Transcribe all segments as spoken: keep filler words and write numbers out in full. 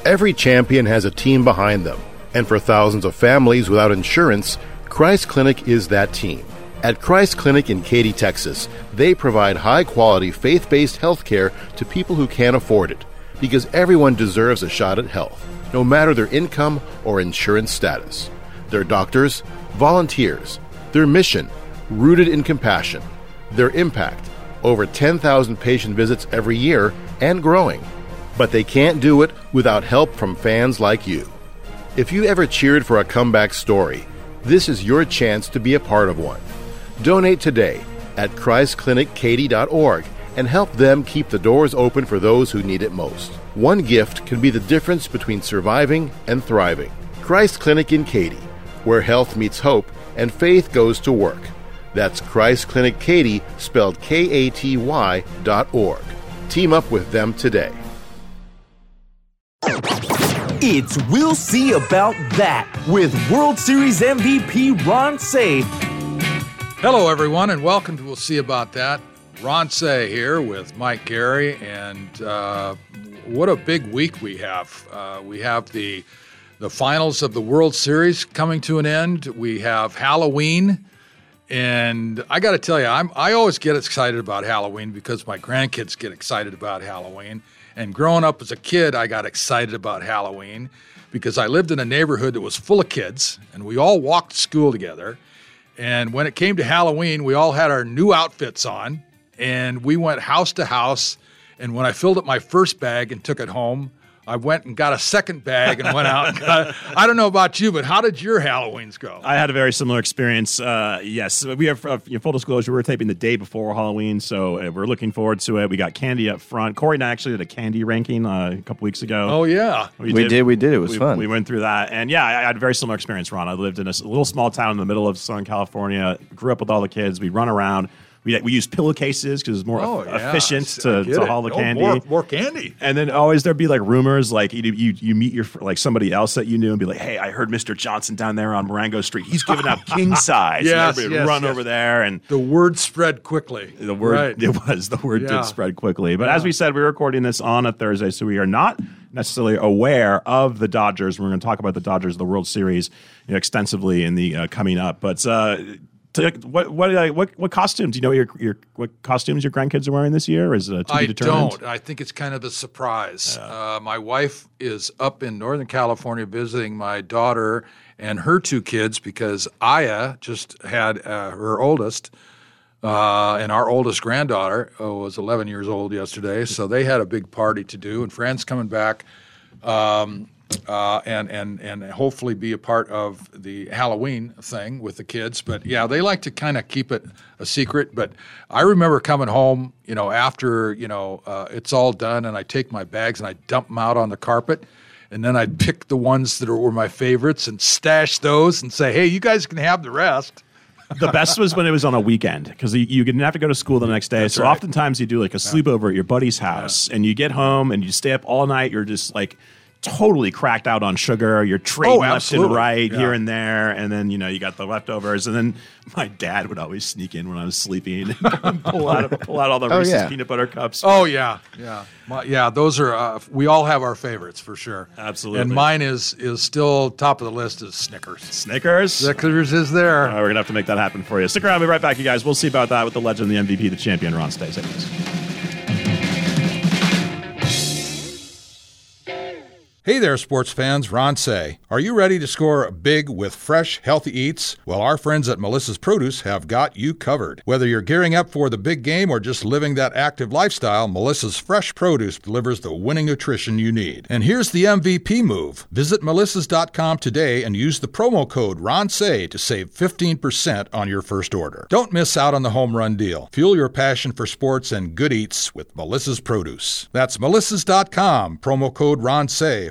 Every champion has a team behind them, and for thousands of families without insurance, Christ Clinic is that team. At Christ Clinic in Katy, Texas, they provide high-quality, faith-based health care to people who can't afford it, because everyone deserves a shot at health, no matter their income or insurance status. Their doctors, volunteers, their mission, rooted in compassion, their impact, over ten thousand patient visits every year and growing. But they can't do it without help from fans like you. If you ever cheered for a comeback story, this is your chance to be a part of one. Donate today at christ clinic katy dot org and help them keep the doors open for those who need it most. One gift can be the difference between surviving and thriving. Christ Clinic in Katy, where health meets hope and faith goes to work. That's Christ Clinic Katy, spelled K A T Y dot org. Team up with them today. It's We'll See About That with World Series M V P Ron Cey. Hello, everyone, and welcome to We'll See About That. Ron Cey here with Mike Gary, and uh, what a big week we have. Uh, we have the the finals of the World Series coming to an end. We have Halloween, and I got to tell you, I'm I always get excited about Halloween because my grandkids get excited about Halloween. And growing up as a kid, I got excited about Halloween because I lived in a neighborhood that was full of kids, and we all walked to school together. And when it came to Halloween, we all had our new outfits on, and we went house to house. And when I filled up my first bag and took it home, I went and got a second bag and went out. And got, I don't know about you, but how did your Halloweens go? I had a very similar experience. Uh, yes, we have uh, full disclosure. We were taping the day before Halloween, so uh, we're looking forward to it. We got candy up front. Corey and I actually did a candy ranking uh, a couple weeks ago. Oh yeah, we, we did. did. We did. It was we, fun. We went through that, and yeah, I, I had a very similar experience. Ron, I lived in a little small town in the middle of Southern California. Grew up with all the kids. We run around. We, we used pillowcases because it's more oh, e- yeah. efficient to, to haul the oh, candy. More, more candy. And then always there'd be like rumors, like you, you you meet your like somebody else that you knew and be like, hey, I heard Mister Johnson down there on Marengo Street. He's giving out king size. Yes, and everybody yes, run yes. over there, and the word spread quickly. The word right. it was the word yeah. did spread quickly. But yeah. as we said, we're recording this on a Thursday, so we are not necessarily aware of the Dodgers. We're going to talk about the Dodgers, the World Series, you know, extensively in the uh, coming up, but. Uh, What what what what costumes? Do you know what your your what costumes your grandkids are wearing this year? Or is it to be I determined? don't. I think it's kind of a surprise. Yeah. Uh, my wife is up in Northern California visiting my daughter and her two kids because Aya just had uh, her oldest, uh, and our oldest granddaughter uh, was eleven years old yesterday. So they had a big party to do, and friends coming back. Um, Uh, and and and hopefully be a part of the Halloween thing with the kids. But yeah, they like to kind of keep it a secret. But I remember coming home, you know, after you know uh, it's all done, and I take my bags and I dump them out on the carpet, and then I'd pick the ones that were my favorites and stash those and say, hey, you guys can have the rest. The best was when it was on a weekend because you, you didn't have to go to school the next day. That's so right. oftentimes you do like a sleepover at your buddy's house, Yeah. and you get home and you stay up all night. You're just like totally cracked out on sugar. You're trading Oh, left and absolutely. right Yeah. here and there, and then you know you got the leftovers. And then my dad would always sneak in when I was sleeping and pull out pull out all the Oh, Reese's yeah. peanut butter cups. Oh yeah, yeah, My, yeah. Those are uh, we all have our favorites for sure. Absolutely. And mine is is still top of the list is Snickers. Snickers. Snickers is there. Uh, we're gonna have to make that happen for you. Stick around. We'll be right back, you guys. We'll see about that with the legend, the M V P, the champion, Ron Cey. Hey there, sports fans. Ron Cey. Are you ready to score big with fresh, healthy eats? Well, our friends at Melissa's Produce have got you covered. Whether you're gearing up for the big game or just living that active lifestyle, Melissa's Fresh Produce delivers the winning nutrition you need. And here's the M V P move. Visit melissas dot com today and use the promo code Ron Cey to save fifteen percent on your first order. Don't miss out on the home run deal. Fuel your passion for sports and good eats with Melissa's Produce. That's melissas dot com, promo code Ron Cey.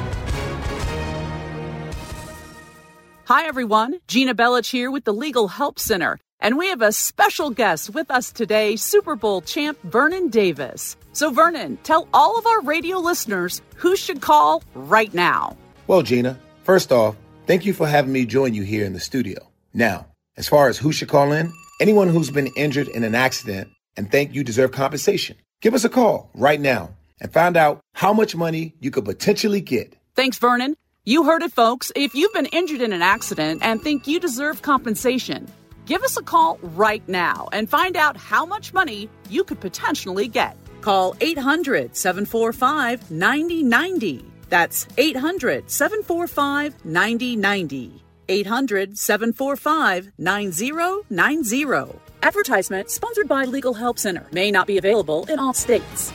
Hi, everyone. Gina Bellich here with the Legal Help Center. And we have a special guest with us today, Super Bowl champ Vernon Davis. So, Vernon, tell all of our radio listeners who should call right now. Well, Gina, first off, thank you for having me join you here in the studio. Now, as far as who should call in, anyone who's been injured in an accident and think you deserve compensation, give us a call right now and find out how much money you could potentially get. Thanks, Vernon. You heard it, folks. If you've been injured in an accident and think you deserve compensation, give us a call right now and find out how much money you could potentially get. Call eight hundred, seven four five, nine zero nine zero. That's eight hundred, seven four five, nine zero nine zero. eight hundred, seven four five, nine zero nine zero. Advertisement sponsored by Legal Help Center. May not be available in all states.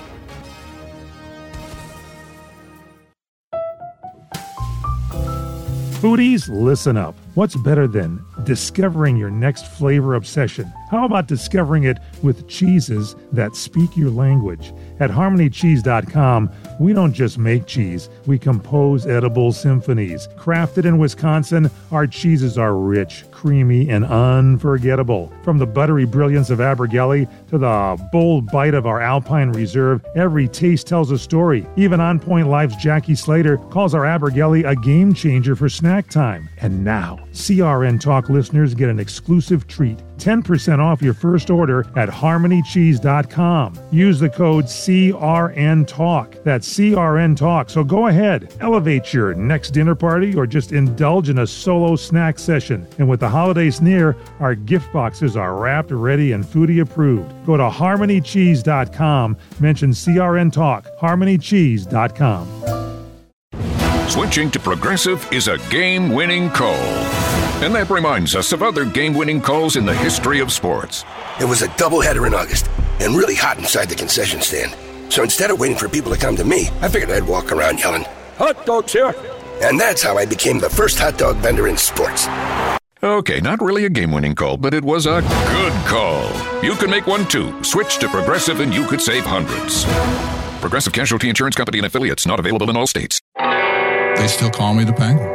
Foodies, listen up. What's better than discovering your next flavor obsession? How about discovering it with cheeses that speak your language? At harmony cheese dot com, we don't just make cheese, we compose edible symphonies. Crafted in Wisconsin, our cheeses are rich, creamy, and unforgettable. From the buttery brilliance of Abergele to the bold bite of our Alpine Reserve, every taste tells a story. Even On Point Life's Jackie Slater calls our Abergele a game changer for snack time. And now, C R N Talk listeners get an exclusive treat. ten percent off your first order at harmony cheese dot com. Use the code C R N Talk. That's C R N Talk. So go ahead, elevate your next dinner party or just indulge in a solo snack session. And with the holidays near, our gift boxes are wrapped, ready, and foodie approved. Go to harmony cheese dot com. Mention C R N Talk. harmony cheese dot com. Switching to Progressive is a game-winning call. And that reminds us of other game-winning calls in the history of sports. It was a doubleheader in August and really hot inside the concession stand. So instead of waiting for people to come to me, I figured I'd walk around yelling, "Hot dogs here!" And that's how I became the first hot dog vendor in sports. Okay, not really a game-winning call, but it was a good call. You can make one too. Switch to Progressive and you could save hundreds. Progressive Casualty Insurance Company and Affiliates, not available in all states. They still call me the Penguin.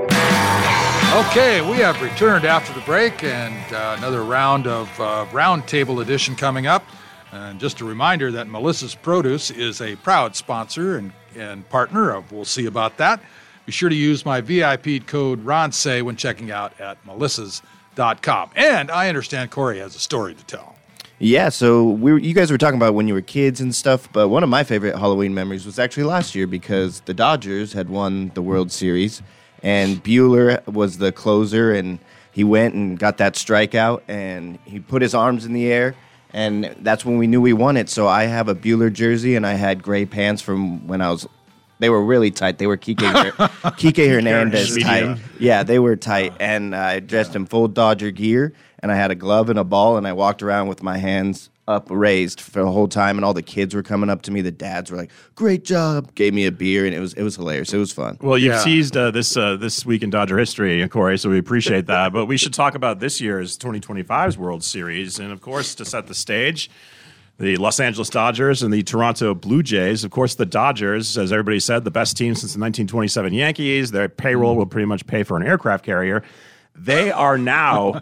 Okay, we have returned after the break, and uh, another round of uh, Roundtable Edition coming up. And just a reminder that Melissa's Produce is a proud sponsor and, and partner of We'll See About That. Be sure to use my V I P code RONSAY when checking out at melissas dot com. And I understand Corey has a story to tell. Yeah, so we were, you guys were talking about when you were kids and stuff, but one of my favorite Halloween memories was actually last year because the Dodgers had won the World Series, and Buehler was the closer, and he went and got that strikeout, and he put his arms in the air, and that's when we knew we won it. So I have a Buehler jersey, and I had gray pants from when I was – they were really tight. They were Kike, Kike Hernandez tight. Yeah, they were tight, and I dressed in full Dodger gear. And I had a glove and a ball, and I walked around with my hands up raised for the whole time, and all the kids were coming up to me. The dads were like, "Great job!" Gave me a beer, and it was it was hilarious. It was fun. Well, you've Yeah. teased uh, this uh, this week in Dodger history, Corey, so we appreciate that. But we should talk about this year's twenty twenty-five's World Series, and of course, to set the stage, the Los Angeles Dodgers and the Toronto Blue Jays. Of course, the Dodgers, as everybody said, the best team since the nineteen twenty-seven Yankees. Their payroll will pretty much pay for an aircraft carrier. They are now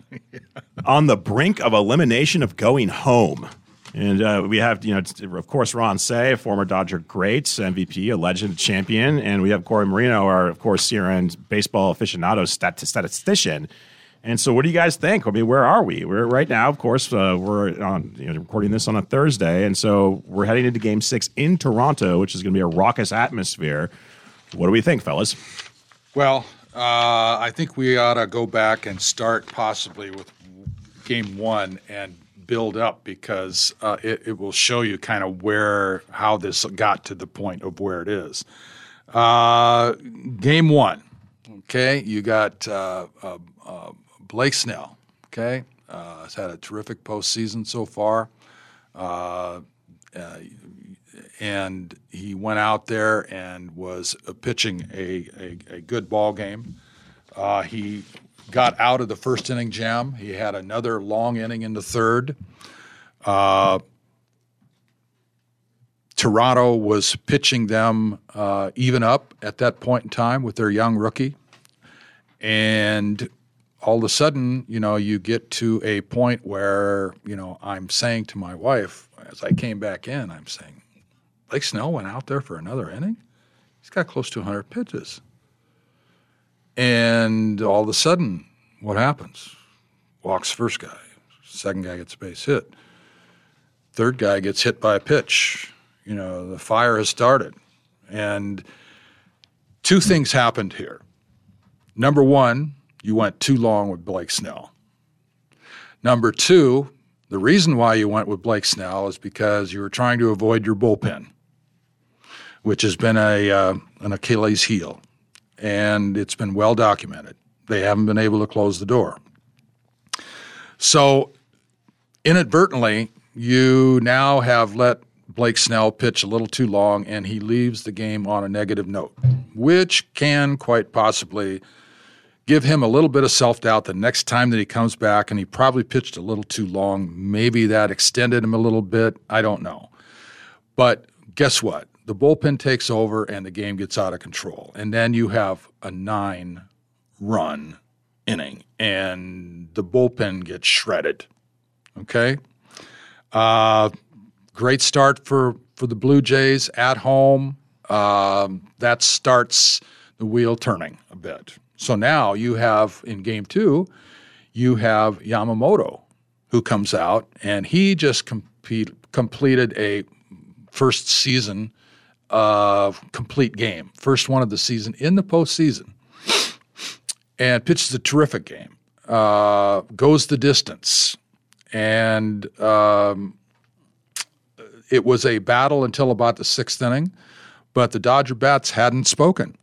on the brink of elimination of going home. And uh, we have, you know, of course, Ron Say, a former Dodger great, M V P, a legend, champion. And we have Corey Marino, our, of course, C R N baseball aficionado stat- statistician. And so what do you guys think? I mean, where are we? We're right now, of course, uh, we're on, you know, recording this on a Thursday. And so we're heading into game six in Toronto, which is going to be a raucous atmosphere. What do we think, fellas? Well, uh, I think we ought to go back and start possibly with game one and build up because uh, it, it will show you kind of where, how this got to the point of where it is. Uh, game one, okay, you got uh, uh, uh, Blake Snell, okay, uh, has had a terrific postseason so far. Uh, uh, And he went out there and was uh, pitching a, a, a good ball game. Uh, he got out of the first inning jam. He had another long inning in the third. Uh, Toronto was pitching them uh, even up at that point in time with their young rookie. And all of a sudden, you know, you get to a point where, you know, I'm saying to my wife, as I came back in, I'm saying, Blake Snell went out there for another inning. He's got close to one hundred pitches. And all of a sudden, what happens? Walks first guy. Second guy gets a base hit. Third guy gets hit by a pitch. You know, the fire has started. And two things happened here. Number one, you went too long with Blake Snell. Number two, the reason why you went with Blake Snell is because you were trying to avoid your bullpen, which has been a uh, an Achilles heel, and it's been well documented. They haven't been able to close the door. So inadvertently, you now have let Blake Snell pitch a little too long, and he leaves the game on a negative note, which can quite possibly give him a little bit of self-doubt the next time that he comes back, and he probably pitched a little too long. Maybe that extended him a little bit. I don't know. But guess what? The bullpen takes over, and the game gets out of control. And then you have a nine-run inning, and the bullpen gets shredded. Okay? Uh, great start for, for the Blue Jays at home. Um, that starts the wheel turning a bit. So now you have, in game two, you have Yamamoto who comes out, and he just compete, completed a first season uh, complete game, first one of the season in the postseason, and pitches a terrific game, uh, goes the distance. And um, it was a battle until about the sixth inning, but the Dodger bats hadn't spoken.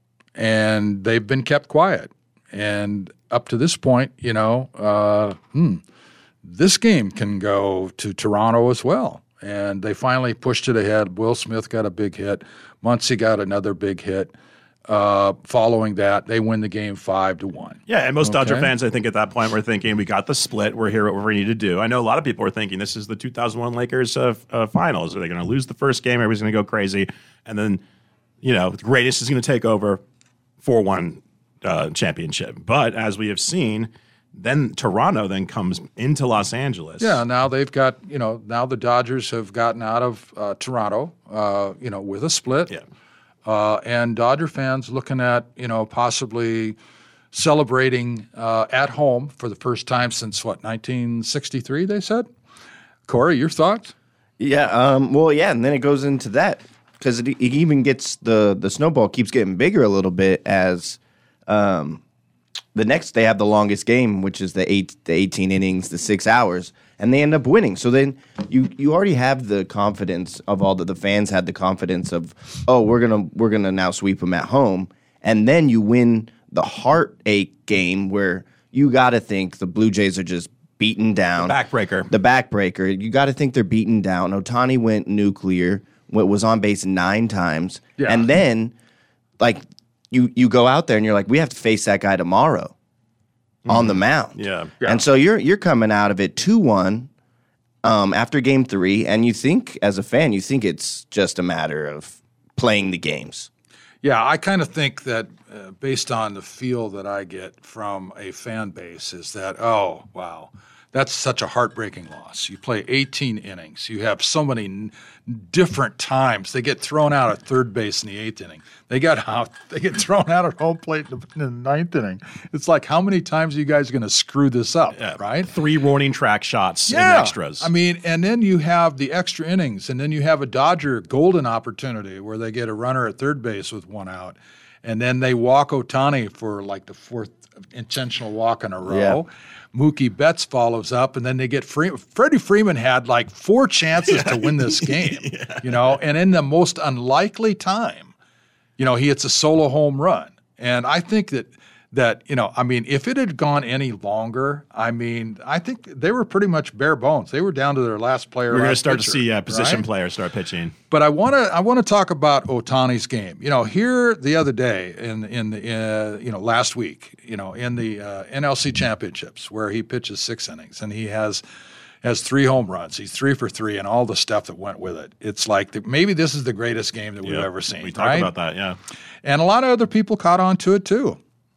And they've been kept quiet. And up to this point, you know, uh, hmm, this game can go to Toronto as well. And they finally pushed it ahead. Will Smith got a big hit. Muncy got another big hit. Uh, following that, they win the game five to one. Yeah, and most okay. Dodger fans, I think, at that point were thinking, we got the split. We're here. What we need to do. I know a lot of people were thinking this is the two thousand one Lakers uh, uh, finals. Are they going to lose the first game? Everybody's going to go crazy, and then, you know, the greatest is going to take over. four one uh, championship. But as we have seen, then Toronto then comes into Los Angeles. Yeah, now they've got, you know, now the Dodgers have gotten out of uh, Toronto, uh, you know, with a split. Yeah. Uh, and Dodger fans looking at, you know, possibly celebrating uh, at home for the first time since, what, nineteen sixty-three, they said? Corey, your thoughts? Yeah, um, well, yeah, and then it goes into that. Because it, it even gets the the snowball keeps getting bigger a little bit as um, the next they have the longest game, which is the eight the eighteen innings, the six hours, and they end up winning. So then you you already have the confidence of all the the fans had the confidence of, oh, we're gonna we're gonna now sweep them at home, and then you win the heartache game where you got to think the Blue Jays are just beaten down, the backbreaker, the backbreaker. You got to think they're beaten down. Ohtani went nuclear. Was on base nine times, yeah. and then, like, you you go out there and you're like, we have to face that guy tomorrow mm-hmm. on the mound. Yeah. yeah, and so you're you're coming out of it two one um, after game three, and you think as a fan, you think it's just a matter of playing the games. Yeah, I kind of think that uh, based on the feel that I get from a fan base is that, oh, wow, that's such a heartbreaking loss. You play eighteen innings. You have so many n- different times. They get thrown out at third base in the eighth inning. They got out. They get thrown out at home plate in the, in the ninth inning. It's like, how many times are you guys going to screw this up, yeah. right? Three warning track shots yeah. and extras. I mean, and then you have the extra innings, and then you have a Dodger golden opportunity where they get a runner at third base with one out, and then they walk Ohtani for like the fourth intentional walk in a row. Yeah. Mookie Betts follows up, and then they get free. Freddie Freeman had like four chances to win this game, yeah. you know, and in the most unlikely time, you know, he hits a solo home run. And I think that, that you know, I mean, if it had gone any longer, I mean, I think they were pretty much bare bones. They were down to their last player. We're going to start pitcher, to see uh, position right? players start pitching. But I want to I want to talk about Ohtani's game. You know, here the other day in in the uh, you know last week, you know, in the uh, N L C championships where he pitches six innings and he has has three home runs. He's three for three and all the stuff that went with it. It's like the, maybe this is the greatest game that we've yep. ever seen. We talked right? about that, yeah. And a lot of other people caught on to it too.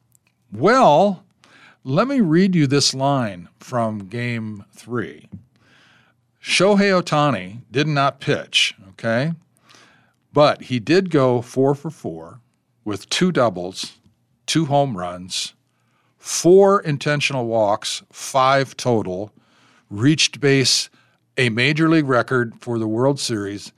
Well, let me read you this line from game three. Shohei Ohtani did not pitch, okay? But he did go four for four with two doubles, two home runs, four intentional walks, five total, reached base, a major league record for the World Series,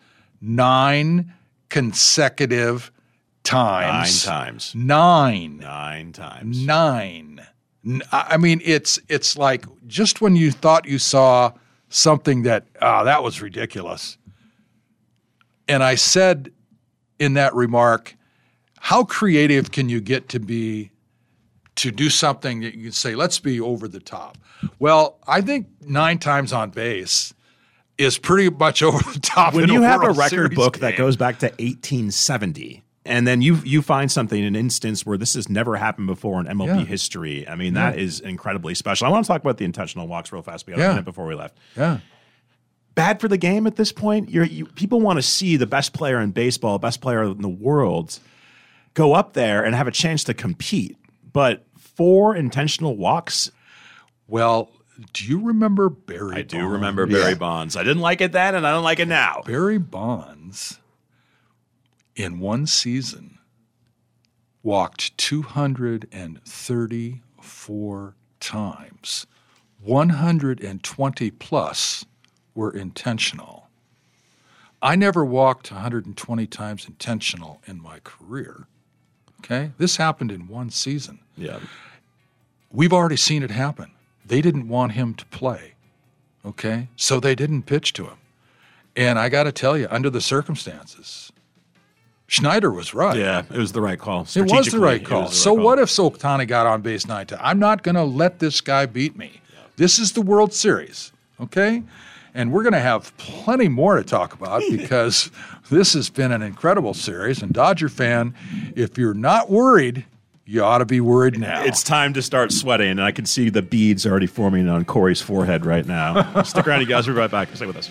nine consecutive times. Nine times. Nine. Nine times. Nine. I mean, it's it's like just when you thought you saw something that, oh, that was ridiculous. And I said in that remark, how creative can you get to be to do something that you can say, let's be over the top? Well, I think nine times on base is pretty much over the top. When in you a have a World record Series book game. that goes back to eighteen seventy, and then you you find something, an instance where this has never happened before in M L B Yeah. history, I mean, Yeah. that is incredibly special. I want to talk about the intentional walks real fast. We got Yeah. a minute before we left. Yeah. Bad for the game at this point. You're, you, people want to see the best player in baseball, best player in the world, go up there and have a chance to compete. But four intentional walks. Well, do you remember Barry I Bonds? do remember Barry Yeah. Bonds. I didn't like it then, and I don't like it now. Barry Bonds, in one season, walked two hundred thirty-four times. one hundred twenty plus were intentional. I never walked one hundred twenty times intentional in my career. Okay? This happened in one season. Yeah. We've already seen it happen. They didn't want him to play. Okay? So they didn't pitch to him. And I got to tell you, under the circumstances, Schneider was right. Yeah, it was the right call. It was the Strategically, right it call. was the So right call. what if Ohtani got on base nine times? I'm not going to let this guy beat me. This is the World Series, okay? And we're going to have plenty more to talk about because this has been an incredible series. And Dodger fan, if you're not worried, you ought to be worried now. It's time to start sweating, and I can see the beads already forming on Corey's forehead right now. Stick around, you guys. We'll be right back. Stay with us.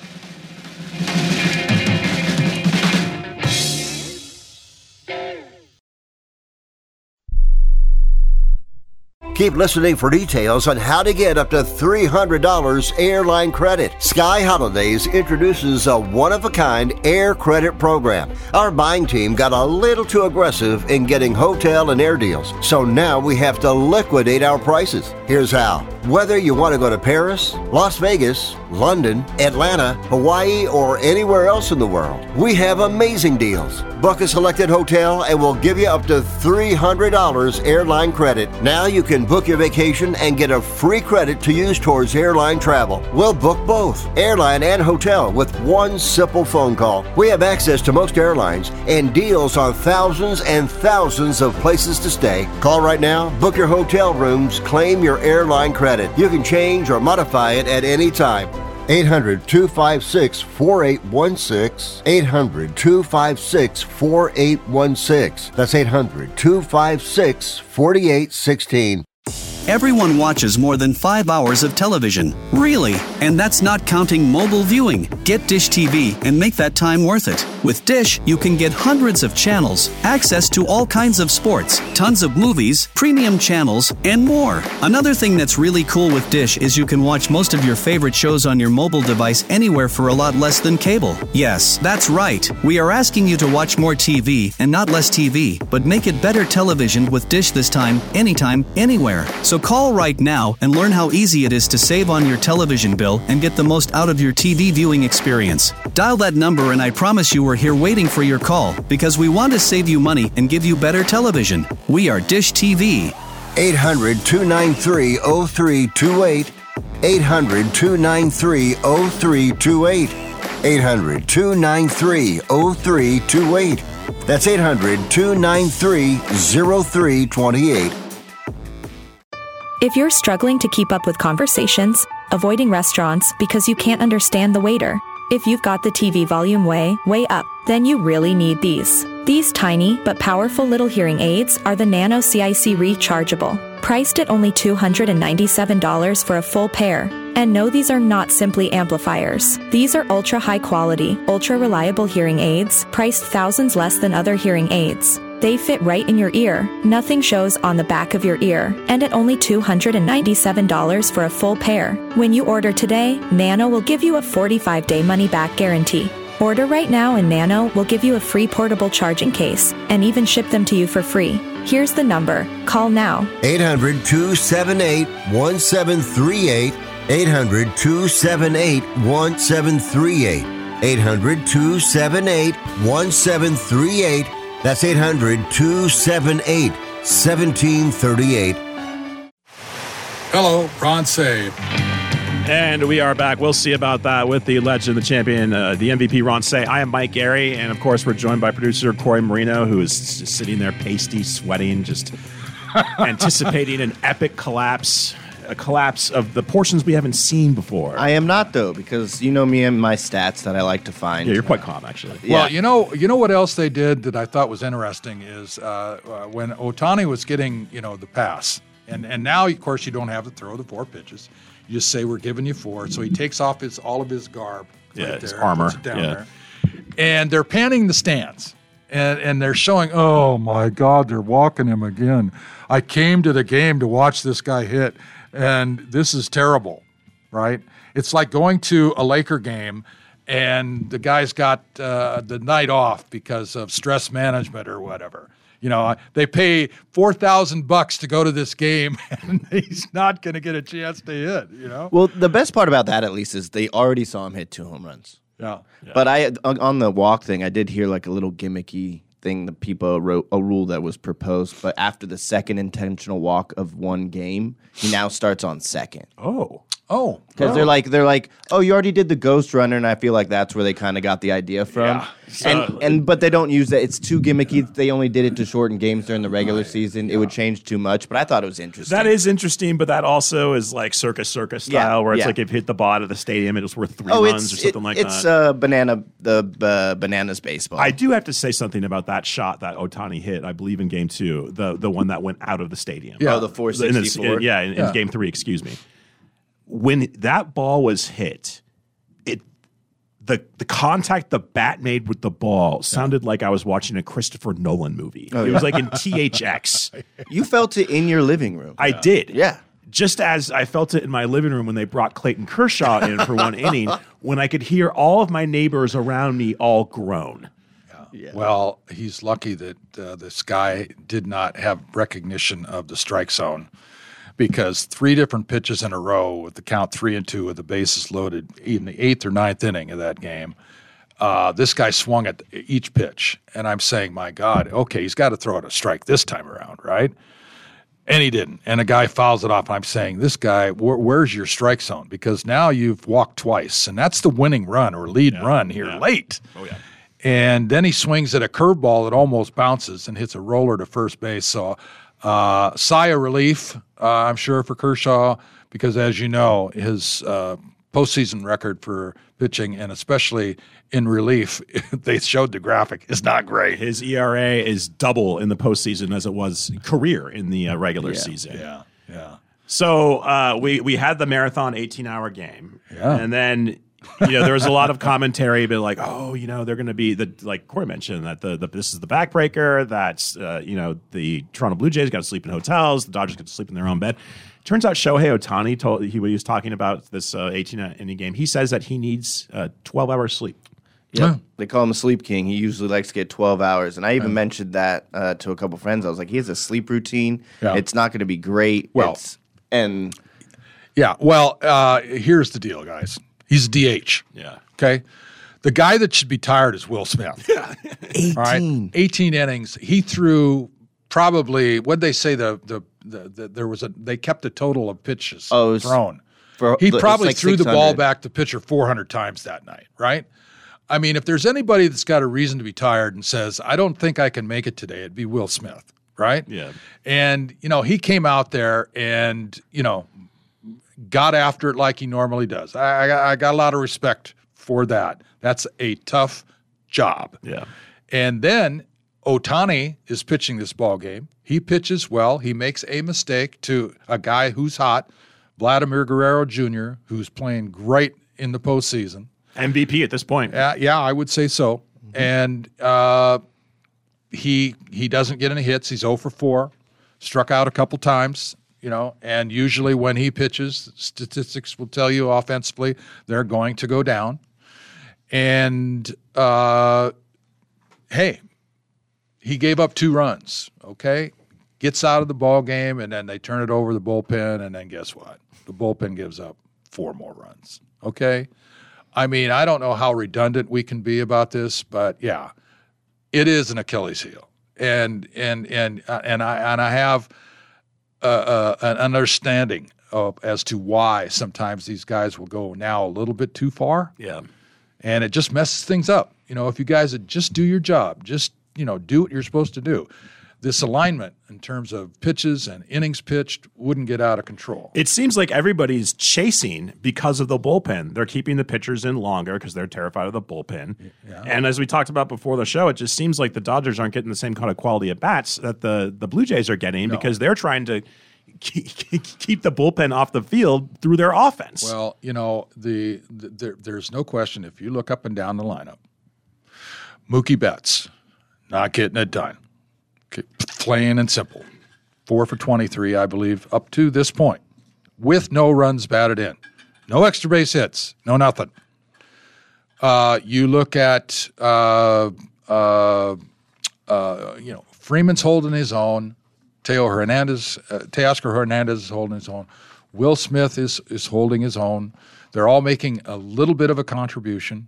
Keep listening for details on how to get up to three hundred dollars airline credit. Sky Holidays introduces a one-of-a-kind air credit program. Our buying team got a little too aggressive in getting hotel and air deals, so now we have to liquidate our prices. Here's how. Whether you want to go to Paris, Las Vegas, London, Atlanta, Hawaii, or anywhere else in the world, we have amazing deals. Book a selected hotel and we'll give you up to three hundred dollars airline credit. Now you can book your vacation and get a free credit to use towards airline travel. We'll book both, airline and hotel, with one simple phone call. We have access to most airlines and deals on thousands and thousands of places to stay. Call right now, book your hotel rooms, claim your airline credit. You can change or modify it at any time. eight hundred, two five six, four eight one six. eight hundred, two five six, four eight one six. That's eight hundred, two five six, four eight one six. Everyone watches more than five hours of television. Really? And that's not counting mobile viewing. Get Dish T V and make that time worth it. With Dish, you can get hundreds of channels, access to all kinds of sports, tons of movies, premium channels, and more. Another thing that's really cool with Dish is you can watch most of your favorite shows on your mobile device anywhere for a lot less than cable. Yes, that's right. We are asking you to watch more T V and not less T V, but make it better television with Dish this time, anytime, anywhere. So call right now and learn how easy it is to save on your television bill and get the most out of your T V viewing experience. Dial that number and I promise you we're here waiting for your call because we want to save you money and give you better television. We are Dish T V. eight hundred, two nine three, oh three two eight. eight hundred, two nine three, oh three two eight. eight hundred, two nine three, oh three two eight. That's eight hundred, two nine three, oh three two eight. If you're struggling to keep up with conversations, avoiding restaurants because you can't understand the waiter, if you've got the T V volume way, way up, then you really need these. These tiny but powerful little hearing aids are the Nano C I C Rechargeable, priced at only two hundred ninety-seven dollars for a full pair. And no, these are not simply amplifiers. These are ultra high quality, ultra reliable hearing aids, priced thousands less than other hearing aids. They fit right in your ear, nothing shows on the back of your ear, and at only two hundred ninety-seven dollars for a full pair. When you order today, Nano will give you a forty-five day money-back guarantee. Order right now and Nano will give you a free portable charging case, and even ship them to you for free. Here's the number. Call now. eight hundred, two seven eight, one seven three eight. eight hundred, two seven eight, one seven three eight. eight hundred, two seven eight, one seven three eight. That's eight hundred, two seven eight, one seven three eight. Hello, Ron Say. And we are back. We'll see about that with the legend, the champion, uh, the M V P, Ron Say. I am Mike Gary, and of course, we're joined by producer Corey Marino, who is just sitting there, pasty, sweating, just anticipating an epic collapse, a collapse of the portions we haven't seen before. I am not, though, because you know me and my stats that I like to find. Yeah, you're quite calm, actually. Yeah. Well, you know, you know what else they did that I thought was interesting is uh, uh, when Ohtani was getting, you know, the pass, and and now, of course, you don't have to throw the four pitches. You just say, we're giving you four. So he takes off his all of his garb. Yeah, right his there, armor. puts it down Yeah. there. And they're panning the stands. And, and they're showing, oh, my God, they're walking him again. I came to the game to watch this guy hit, and this is terrible, right? It's like going to a Laker game, and the guy's got uh, the night off because of stress management or whatever. You know, they pay four thousand bucks to go to this game, and he's not going to get a chance to hit. You know. Well, the best part about that, at least, is they already saw him hit two home runs. Yeah. yeah. But I on on the walk thing, I did hear like a little gimmicky thing. The people wrote a rule that was proposed, but after the second intentional walk of one game, he now starts on second. Oh. Oh, because oh. they're like they're like, oh, you already did the ghost runner, and I feel like that's where they kind of got the idea from. Yeah. So- and and but they don't use that. It's too gimmicky. They only did it to shorten games during the regular season. It would change too much, but I thought it was interesting. That is interesting, but that also is like circus circus style, Yeah, where it's yeah. like if you hit the bot of the stadium, it was worth three oh, runs it's or something it- like it's, that. uh, banana the uh, bananas baseball. I do have to say something about that shot that Ohtani hit. I believe in game two, the the one that went out of the stadium. Yeah, oh, the four In the- sixty-four. yeah, in, in Yeah. game three. Excuse me. When that ball was hit, it the the contact the bat made with the ball sounded like I was watching a Christopher Nolan movie. Oh, it yeah. was like in T H X. You felt it in your living room. I did. Yeah. Just as I felt it in my living room when they brought Clayton Kershaw in for one inning, when I could hear all of my neighbors around me all groan. Yeah. Well, he's lucky that uh, this guy did not have recognition of the strike zone, because three different pitches in a row with the count three and two with the bases loaded in the eighth or ninth inning of that game, uh, this guy swung at each pitch. And I'm saying, my God, okay, he's got to throw it a strike this time around, right? And he didn't. And a guy fouls it off. And I'm saying, this guy, wh- where's your strike zone? Because now you've walked twice, and that's the winning run or lead Yeah, run here yeah. late. Oh, yeah. And then he swings at a curveball that almost bounces and hits a roller to first base. So uh, sigh of relief, uh, I'm sure, for Kershaw, because as you know, his uh, postseason record for pitching, and especially in relief, they showed the graphic, is not great. His E R A is double in the postseason as it was career in the uh, regular Yeah. season. Yeah, yeah. So uh, we we had the marathon eighteen-hour game, Yeah. and then you know there was a lot of commentary, but like, oh, you know, they're going to be the like Corey mentioned that the, the this is the backbreaker. That's uh, you know the Toronto Blue Jays got to sleep in hotels. The Dodgers got to sleep in their own bed. Turns out Shohei Ohtani told he, when he was talking about this uh, eighteen inning game. He says that he needs uh, twelve hours sleep. Yep. Huh. They call him a sleep king. He usually likes to get twelve hours. And I even mentioned that uh, to a couple friends. I was like, he has a sleep routine. Yeah. It's not going to be great. Well- It's, and Yeah, well, uh, here's the deal, guys. He's a D H. Yeah. Okay? The guy that should be tired is Will Smith. eighteen. All right, eighteen innings. He threw probably. What they say? The, the the the there was a. They kept a total of pitches Oh, it was thrown. for- He it's probably like threw the ball six hundred. back to pitcher four hundred times that night. Right. I mean, if there's anybody that's got a reason to be tired and says, "I don't think I can make it today," it'd be Will Smith. Right. Yeah. And you know, he came out there and you know got after it like he normally does. I, I, I got a lot of respect for that. That's a tough job. Yeah. And then Ohtani is pitching this ball game. He pitches well. He makes a mistake to a guy who's hot, Vladimir Guerrero Junior, who's playing great in the postseason. M V P at this point. Uh, yeah, I would say so. And uh, he he doesn't get any hits. He's zero for four. Struck out a couple times, you know. And usually when he pitches, statistics will tell you offensively they're going to go down. And uh, hey, he gave up two runs. Okay, gets out of the ball game, and then they turn it over to the bullpen, and then guess what? The bullpen gives up four more runs. Okay. I mean, I don't know how redundant we can be about this, but yeah, it is an Achilles heel, and and and and I and I have uh, uh, an understanding of as to why sometimes these guys will go now a little bit too far. Yeah, and it just messes things up. You know, if you guys would just do your job, just you know, do what you're supposed to do. This alignment in terms of pitches and innings pitched wouldn't get out of control. It seems like everybody's chasing because of the bullpen. They're keeping the pitchers in longer because they're terrified of the bullpen. Yeah. And as we talked about before the show, it just seems like the Dodgers aren't getting the same kind of quality at bats that the, the Blue Jays are getting no. because they're trying to keep the bullpen off the field through their offense. Well, you know, the, the there, there's no question if you look up and down the lineup, Mookie Betts not getting it done. Plain and simple. Four for twenty-three, I believe, up to this point, with no runs batted in. No extra base hits. No nothing. Uh, you look at, uh, uh, uh, you know, Freeman's holding his own. Teo Hernandez, uh, Teoscar Hernandez is holding his own. Will Smith is is holding his own. They're all making a little bit of a contribution.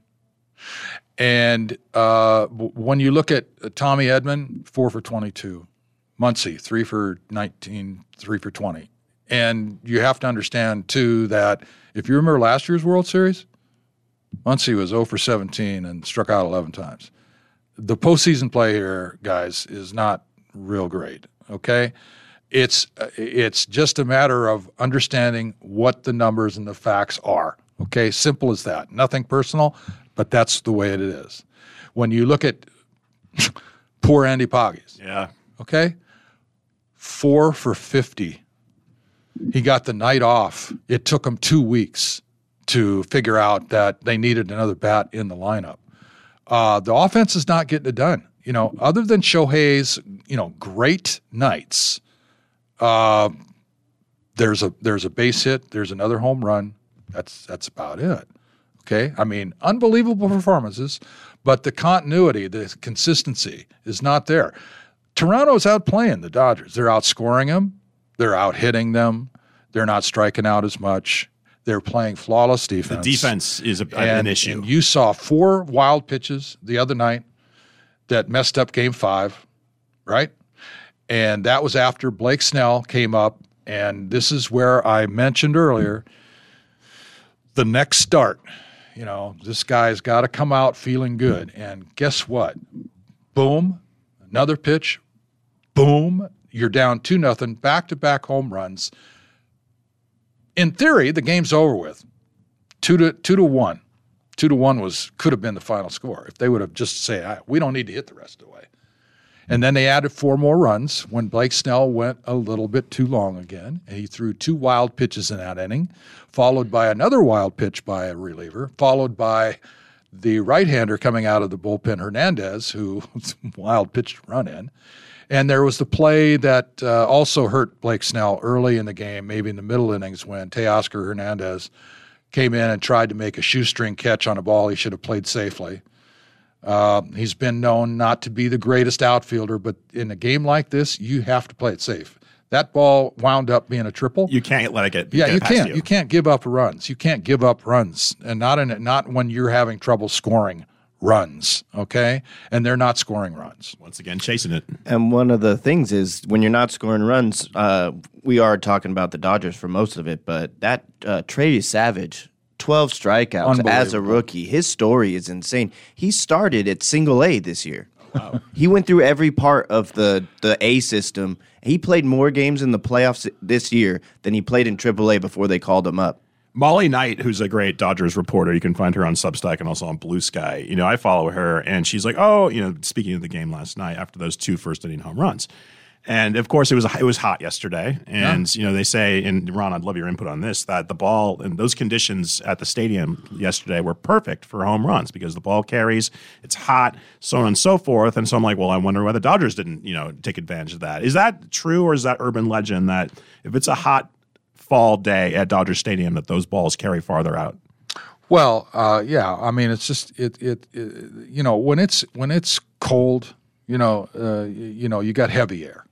And uh, when you look at Tommy Edman, four for twenty-two. Muncy, three for nineteen, three for twenty. And you have to understand, too, that if you remember last year's World Series, Muncy was zero for seventeen and struck out eleven times. The postseason play here, guys, is not real great, okay? It's, it's just a matter of understanding what the numbers and the facts are, okay? Simple as that. Nothing personal. But that's the way it is. When you look at poor Andy Poggies, yeah, okay, four for fifty. He got the night off. It took him two weeks to figure out that they needed another bat in the lineup. Uh, the offense is not getting it done. You know, other than Shohei's, you know, great nights. Uh, there's a there's a base hit. There's another home run. That's that's about it. Okay, I mean, unbelievable performances, but the continuity, the consistency is not there. Toronto's outplaying the Dodgers. They're outscoring them. They're out-hitting them. They're not striking out as much. They're playing flawless defense. The defense is a, and, an issue. And you saw four wild pitches the other night that messed up Game five, right? And that was after Blake Snell came up, and this is where I mentioned earlier the next start. You know, this guy's got to come out feeling good. And guess what? Boom, another pitch. Boom, you're down two nothing, back-to-back home runs. In theory, the game's over with. Two to two to one. Two to one was could have been the final score if they would have just said, we don't need to hit the rest of the way. And then they added four more runs when Blake Snell went a little bit too long again. And he threw two wild pitches in that inning, followed by another wild pitch by a reliever, followed by the right-hander coming out of the bullpen, Hernandez, who wild pitch to run in. And there was the play that uh, also hurt Blake Snell early in the game, maybe in the middle innings, when Teoscar Hernandez came in and tried to make a shoestring catch on a ball he should have played safely. Uh, he's been known not to be the greatest outfielder, but in a game like this, you have to play it safe. That ball wound up being a triple. You can't let it get yeah. get You past can't. You. You can't give up runs. You can't give up runs, and not in not when you're having trouble scoring runs. Okay, and they're not scoring runs. Once again, chasing it. And one of the things is when you're not scoring runs, uh, we are talking about the Dodgers for most of it, but that uh, Trey Savage. twelve strikeouts as a rookie. His story is insane. He started at single A this year. Wow. He went through every part of the, the A system. He played more games in the playoffs this year than he played in triple A before they called him up. Molly Knight, who's a great Dodgers reporter, you can find her on Substack and also on Blue Sky. You know, I follow her, and she's like, oh, you know, speaking of the game last night after those two first inning home runs. And of course, it was it was hot yesterday, and yeah. you know they say, and Ron, I'd love your input on this, that the ball and those conditions at the stadium yesterday were perfect for home runs because the ball carries, it's hot, so on and so forth. And so I'm like, well, I wonder why the Dodgers didn't, you know, take advantage of that. Is that true, or is that urban legend that if it's a hot fall day at Dodger Stadium, that those balls carry farther out? Well, uh, yeah, I mean, it's just it, it, it you know when it's when it's cold, you know, uh, you know, you got heavy air.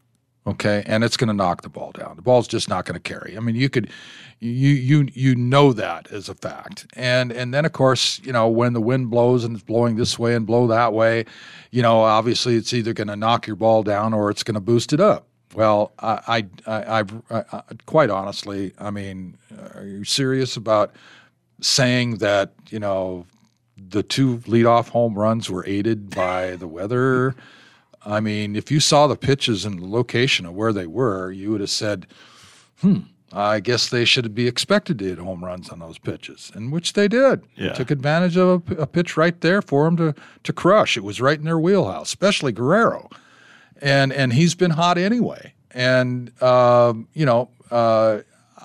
okay, and it's going to knock the ball down. The ball's just not going to carry. I mean, you could, you you you know that as a fact. And and then of course, you know, when the wind blows and it's blowing this way and blow that way, you know, obviously it's either going to knock your ball down or it's going to boost it up. Well, I, I, I, I've, I, I, quite honestly, I mean, are you serious about saying that, you know, the two leadoff home runs were aided by the weather? I mean, if you saw the pitches and the location of where they were, you would have said, hmm, I guess they should be expected to hit home runs on those pitches, and which they did. Yeah. They took advantage of a, a pitch right there for them to, to crush. It was right in their wheelhouse, especially Guerrero. And and he's been hot anyway. And, um, you know, uh,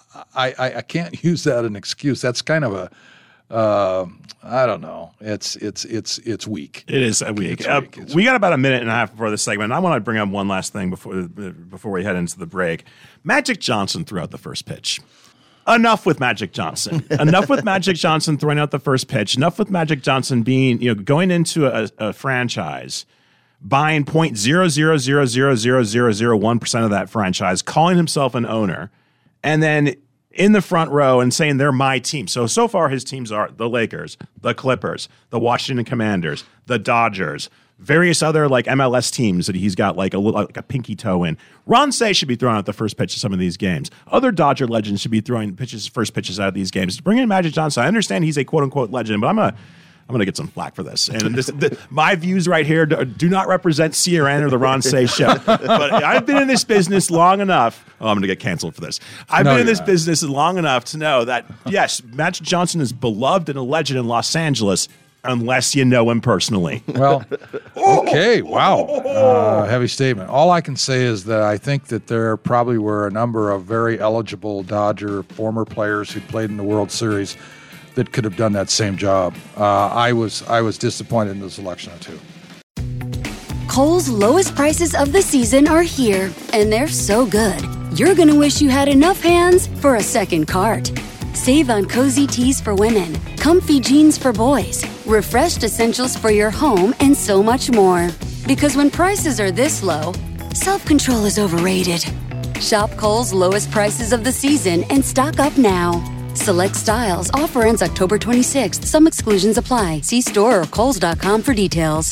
I, I, I can't use that as an excuse. That's kind of a uh, I don't know. It's it's it's it's weak. It is a weak. It's Uh, weak. It's we got about a minute and a half before this segment. I want to bring up one last thing before before we head into the break. Magic Johnson threw out the first pitch. Enough with Magic Johnson. Enough with Magic Johnson throwing out the first pitch. Enough with Magic Johnson being, you know, going into a, a franchise, buying zero point zero zero zero zero zero zero zero one percent of that franchise, calling himself an owner, and then in the front row and saying they're my team. So, so far his teams are the Lakers, the Clippers, the Washington Commanders, the Dodgers, various other like M L S teams that he's got like a little, like a pinky toe in. Ron Cey should be throwing out the first pitch of some of these games. Other Dodger legends should be throwing pitches, first pitches out of these games. Bring in Magic Johnson. I understand he's a quote unquote legend, but I'm gonna I'm going to get some flack for this. And this, the, my views right here do, do not represent C R N or the Ron Cey show. But I've been in this business long enough. Oh, I'm going to get canceled for this. I've No, been in this you're not. business long enough to know that, yes, Magic Johnson is beloved and a legend in Los Angeles, unless you know him personally. Well, okay, wow. Uh, heavy statement. All I can say is that I think that there probably were a number of very eligible Dodger former players who played in the World Series that could have done that same job. Uh, I was I was disappointed in the selection of two. Kohl's lowest prices of the season are here, and they're so good. You're going to wish you had enough hands for a second cart. Save on cozy tees for women, comfy jeans for boys, refreshed essentials for your home, and so much more. Because when prices are this low, self-control is overrated. Shop Kohl's lowest prices of the season and stock up now. Select styles. Offer ends October twenty-sixth. Some exclusions apply. See store or kohls dot com for details.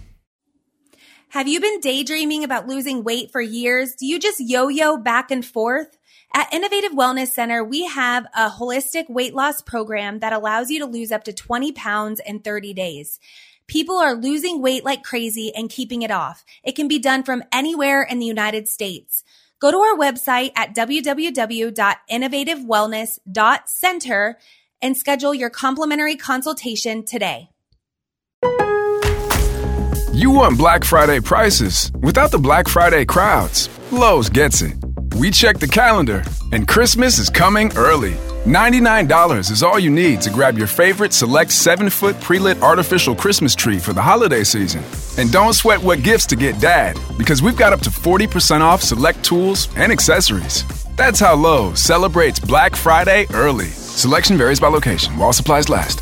Have you been daydreaming about losing weight for years? Do you just yo-yo back and forth? At Innovative Wellness Center, we have a holistic weight loss program that allows you to lose up to twenty pounds in thirty days. People are losing weight like crazy and keeping it off. It can be done from anywhere in the United States. Go to our website at w w w dot innovative wellness dot center and schedule your complimentary consultation today. You want Black Friday prices without the Black Friday crowds. Lowe's gets it. We check the calendar, and Christmas is coming early. ninety-nine dollars is all you need to grab your favorite select seven-foot pre-lit artificial Christmas tree for the holiday season. And don't sweat what gifts to get Dad, because we've got up to forty percent off select tools and accessories. That's how Lowe's celebrates Black Friday early. Selection varies by location, while supplies last.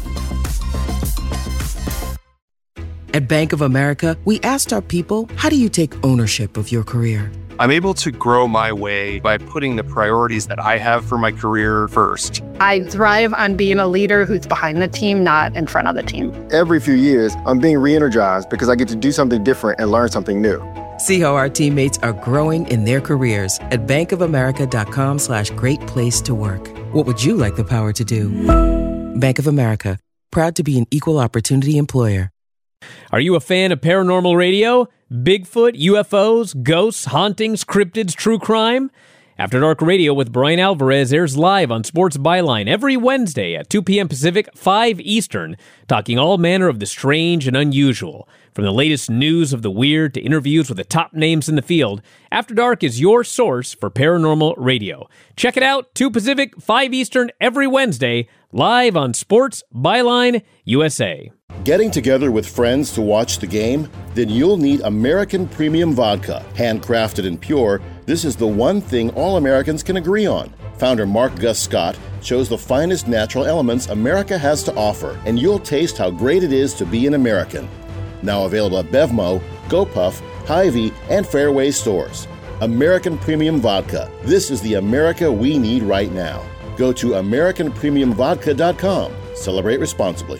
At Bank of America, we asked our people, how do you take ownership of your career? I'm able to grow my way by putting the priorities that I have for my career first. I thrive on being a leader who's behind the team, not in front of the team. Every few years, I'm being re-energized because I get to do something different and learn something new. See how our teammates are growing in their careers at bankofamerica.com slash great place to work. What would you like the power to do? Bank of America, proud to be an equal opportunity employer. Are you a fan of paranormal radio? Bigfoot, U F Os, ghosts, hauntings, cryptids, true crime? After Dark Radio with Brian Alvarez airs live on Sports Byline every Wednesday at two p.m. Pacific, five Eastern, talking all manner of the strange and unusual. From the latest news of the weird to interviews with the top names in the field, After Dark is your source for paranormal radio. Check it out, two Pacific, five Eastern, every Wednesday, live on Sports Byline U S A. Getting together with friends to watch the game? Then you'll need American Premium Vodka. Handcrafted and pure, this is the one thing all Americans can agree on. Founder Mark Gus Scott chose the finest natural elements America has to offer, and you'll taste how great it is to be an American. Now available at Bevmo, GoPuff, Hy-Vee, and Fairway stores. American Premium Vodka. This is the America we need right now. Go to American Premium Vodka dot com. Celebrate responsibly.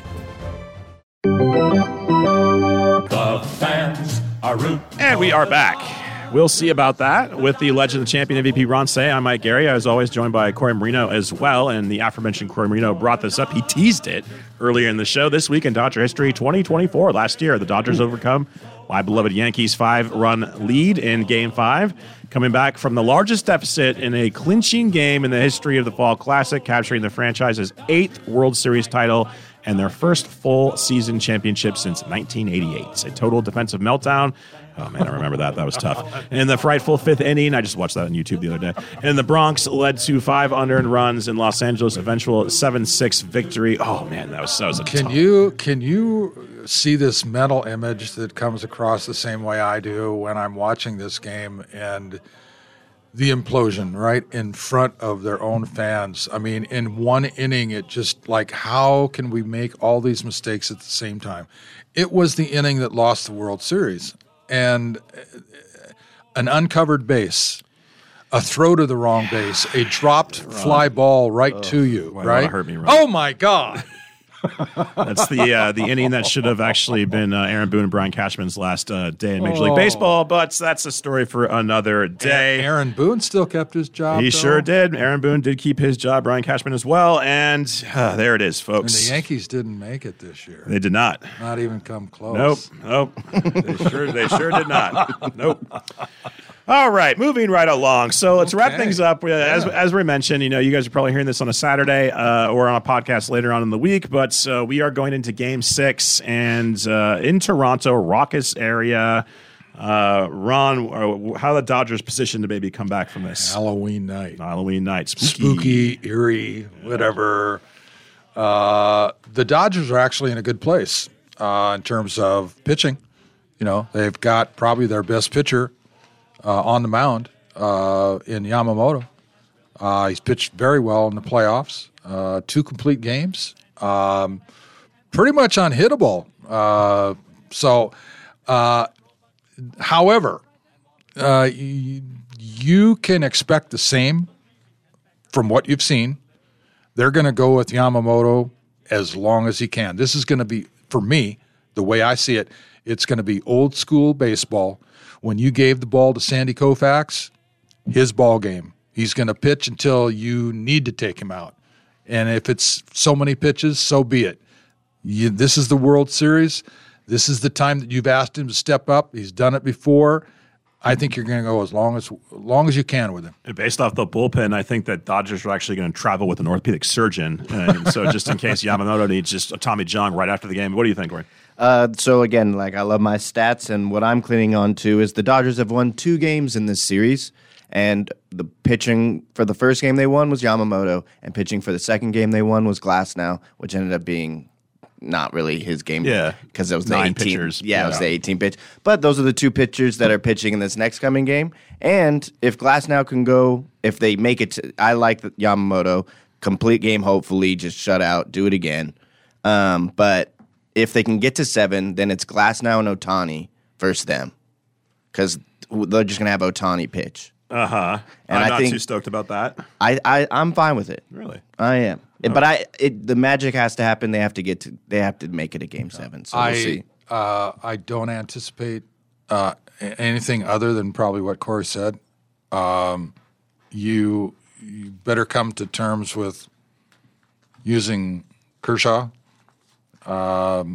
The fans are rooting. And we are back. We'll see about that with the legend and champion M V P Ron Cey. I'm Mike Gary. I was always joined by Corey Marino as well, and the aforementioned Corey Marino brought this up. He teased it earlier in the show. This week in Dodger history, twenty twenty-four, last year, the Dodgers overcome my beloved Yankees' five-run lead in Game five, coming back from the largest deficit in a clinching game in the history of the Fall Classic, capturing the franchise's eighth World Series title and their first full season championship since nineteen eighty-eight. It's a total defensive meltdown. Oh, man, I remember that. That was tough. In the frightful fifth inning, I just watched that on YouTube the other day, and the Bronx led to five unearned runs in Los Angeles' eventual seven six victory. Oh, man, that was, that was a Can tough. you can you see this mental image that comes across the same way I do when I'm watching this game and the implosion right in front of their own fans? I mean, in one inning, it just like, how can we make all these mistakes at the same time? It was the inning that lost the World Series. And an uncovered base, a throw to the wrong base, a dropped fly ball right oh, to you, right? Hurt me, oh, my God. That's the uh, the inning that should have actually been uh, Aaron Boone and Brian Cashman's last uh, day in Major Oh. League Baseball, but that's a story for another day. Aaron Boone still kept his job, He though. sure did. Aaron Boone did keep his job, Brian Cashman as well, and uh, there it is, And folks. the Yankees didn't make it this year. They did not. Not even come close. Nope, nope. they sure they sure did not. Nope. All right, moving right along. So let's wrap Okay. things up. Uh, As as we mentioned, you know, you guys are probably hearing this on a Saturday uh, or on a podcast later on in the week, but uh, we are going into Game Six, and uh, in Toronto, raucous area. Uh, Ron, uh, how are the Dodgers positioned to maybe come back from this Halloween night? Halloween night, spooky, Spooky, eerie, whatever. Uh, the Dodgers are actually in a good place uh, in terms of pitching. You know, they've got probably their best pitcher uh, on the mound uh, in Yamamoto. Uh, he's pitched very well in the playoffs. Uh, two complete games. Um, pretty much unhittable. Uh, so, uh, however, uh, you, you can expect the same from what you've seen. They're going to go with Yamamoto as long as he can. This is going to be, for me, the way I see it, it's going to be old school baseball. When you gave the ball to Sandy Koufax, his ball game. He's going to pitch until you need to take him out. And if it's so many pitches, so be it. You, this is the World Series. This is the time that you've asked him to step up. He's done it before. I think you're going to go as long as long as you can with him. And based off the bullpen, I think that Dodgers are actually going to travel with an orthopedic surgeon. And so just in case Yamamoto needs just a Tommy John right after the game. What do you think, Corey? Uh, so again, like I love my stats, and what I'm clinging on to is the Dodgers have won two games in this series, and the pitching for the first game they won was Yamamoto, and pitching for the second game they won was Glasnow, which ended up being not really his game. Yeah, because it was the nine eighteen pitchers. Yeah, it was Yeah. the eighteen pitch. But those are the two pitchers that are pitching in this next coming game. And if Glasnow can go, if they make it, to, I like the Yamamoto complete game. Hopefully, just shut out, do it again. Um, but if they can get to seven, then it's Glasnow and Ohtani versus them, because they're just gonna have Ohtani pitch. Uh huh. And I'm I not think- too stoked about that. I, I I'm fine with it. Really? I am. But I it, the magic has to happen. They have to get to. They have to make it a game seven. So I we'll see. Uh, I don't anticipate uh, a- anything other than probably what Corey said. Um, you you better come to terms with using Kershaw. Um,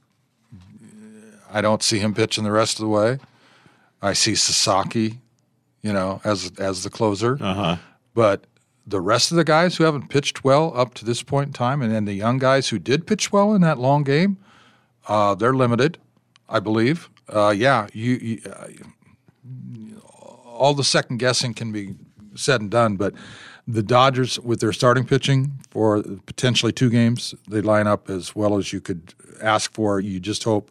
I don't see him pitching the rest of the way. I see Sasaki, you know, as as the closer. Uh-huh. But the rest of the guys who haven't pitched well up to this point in time, and then the young guys who did pitch well in that long game, uh, they're limited, I believe. Uh, yeah, you, you uh, all the second guessing can be said and done, but the Dodgers, with their starting pitching for potentially two games, they line up as well as you could ask for. You just hope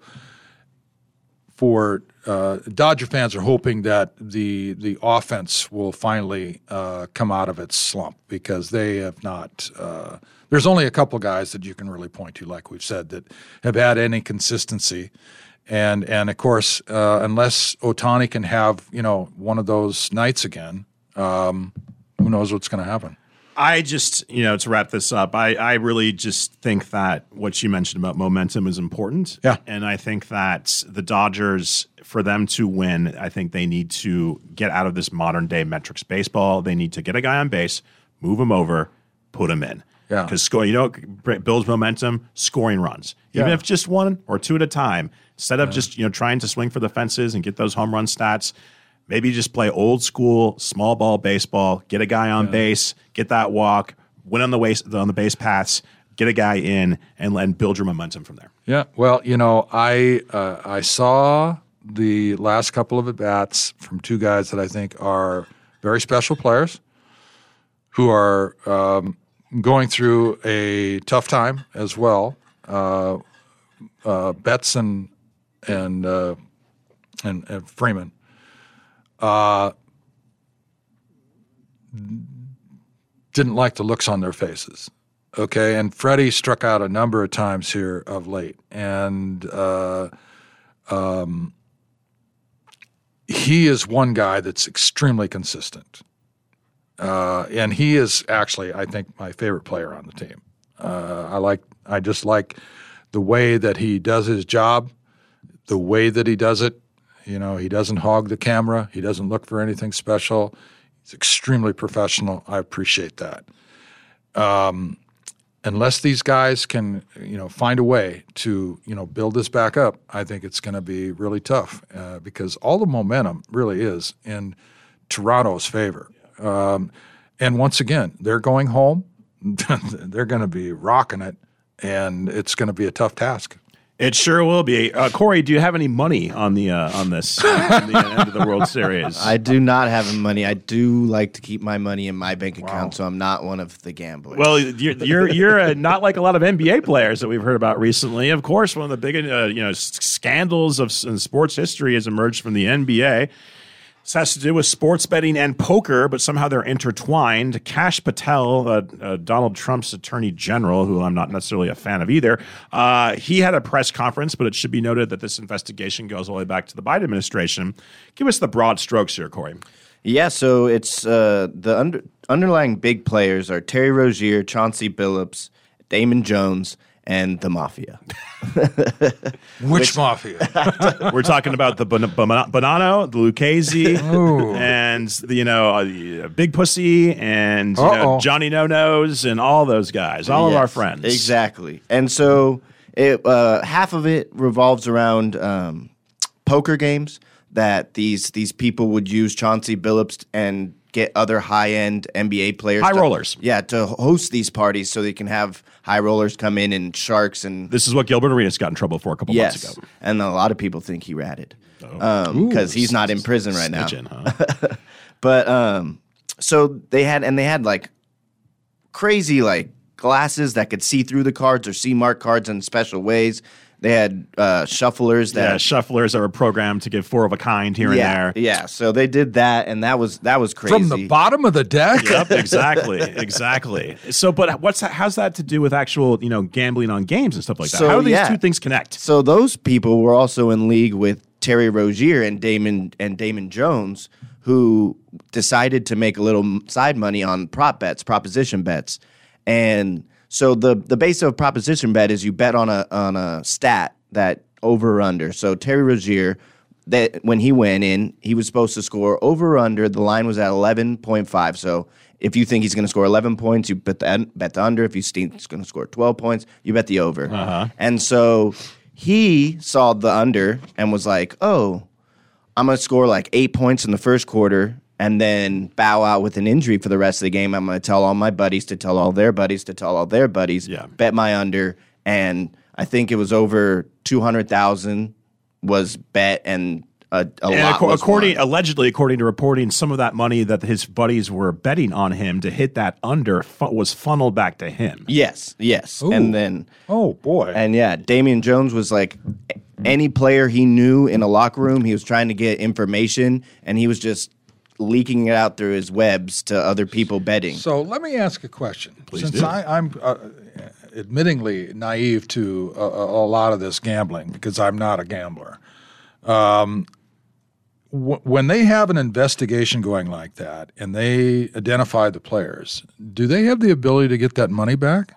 for uh, Dodger fans are hoping that the the offense will finally uh, come out of its slump, because they have not. Uh, there's only a couple guys that you can really point to, like we've said, that have had any consistency. And and of course, uh, unless Ohtani can have, you know, one of those nights again, um, who knows what's going to happen. I just, you know, to wrap this up, I, I really just think that what you mentioned about momentum is important. Yeah. And I think that the Dodgers, for them to win, I think they need to get out of this modern day metrics baseball. They need to get a guy on base, move him over, put him in. Yeah. Because score, you know, builds momentum, scoring runs. Even Yeah. if just one or two at a time, instead of yeah. just, you know, trying to swing for the fences and get those home run stats. Maybe just play old school, small ball baseball, get a guy on yeah. base, get that walk, win on the waist, on the base paths, get a guy in, and, and build your momentum from there. Yeah, well, you know, I uh, I saw the last couple of at-bats from two guys that I think are very special players who are um, going through a tough time as well. Uh, uh, Betts and, and, uh, and, and Freeman. Uh, didn't like the looks on their faces, okay? And Freddie struck out a number of times here of late, and uh, um, he is one guy that's extremely consistent. Uh, and he is actually, I think, my favorite player on the team. Uh, I like, I just like the way that he does his job, the way that he does it. You know, he doesn't hog the camera. He doesn't look for anything special. He's extremely professional. I appreciate that. Um, unless these guys can, you know, find a way to, you know, build this back up, I think it's going to be really tough uh, because all the momentum really is in Toronto's favor. Um, and once again, they're going home. They're going to be rocking it, and it's going to be a tough task. It sure will be. Uh, Corey, do you have any money on the uh, on this uh, the end of the World Series? I do not have any money. I do like to keep my money in my bank account, wow. so I'm not one of the gamblers. Well, you're you're, you're uh, not like a lot of N B A players that we've heard about recently. Of course, one of the big uh, you know s- scandals of in sports history has emerged from the N B A. This has to do with sports betting and poker, but somehow they're intertwined. Kash Patel, uh, uh, Donald Trump's attorney general, who I'm not necessarily a fan of either, uh, he had a press conference, but it should be noted that this investigation goes all the way back to the Biden administration. Give us the broad strokes here, Corey. Yeah, so it's uh, the under, underlying big players are Terry Rozier, Chauncey Billups, Damon Jones, and the Mafia. Which, Which Mafia? We're talking about the Bon- Bon- Bonanno, the Lucchese, and the, you know uh, Big Pussy, and you know, Johnny No Nos, and all those guys, all yes, of our friends. Exactly. And so it uh, half of it revolves around um, poker games that these these people would use Chauncey Billups and get other high-end N B A players. High to, rollers. Yeah, to host these parties so they can have high rollers come in and sharks. And this is what Gilbert Arenas got in trouble for a couple yes, months ago. And a lot of people think he ratted because um, he's not in prison right snitching, now. Huh? But um, so they had, and they had like crazy like glasses that could see through the cards or see marked cards in special ways. They had uh, shufflers that yeah, shufflers that were programmed to give four of a kind here yeah, and there. Yeah, so they did that, and that was that was crazy. From the bottom of the deck. Yep, exactly, exactly. So, but what's how's that to do with actual you know gambling on games and stuff like that? So, How do these yeah. two things connect? So those people were also in league with Terry Rozier and Damon and Damon Jones, who decided to make a little side money on prop bets, proposition bets, and. So the the base of a proposition bet is you bet on a on a stat that over or under. So Terry Rozier, that when he went in, he was supposed to score over or under. The line was at eleven point five. So if you think he's going to score eleven points, you bet the bet the under. If you think he's going to score twelve points, you bet the over. Uh-huh. And so he saw the under and was like, "Oh, I'm going to score like eight points in the first quarter." And then bow out with an injury for the rest of the game. I'm going to tell all my buddies to tell all their buddies to tell all their buddies. Yeah. Bet my under, and I think it was over two hundred thousand was bet, and a, a and lot. ac- was according, won. allegedly, according to reporting, some of that money that his buddies were betting on him to hit that under fu- was funneled back to him. Yes, yes, Ooh. and then oh boy, and yeah, Damian Jones was like any player he knew in a locker room. He was trying to get information, and he was just leaking it out through his webs to other people betting. So let me ask a question. Please Since do. I, I'm uh, admittingly naive to a, a lot of this gambling because I'm not a gambler. Um, w- when they have an investigation going like that and they identify the players, do they have the ability to get that money back?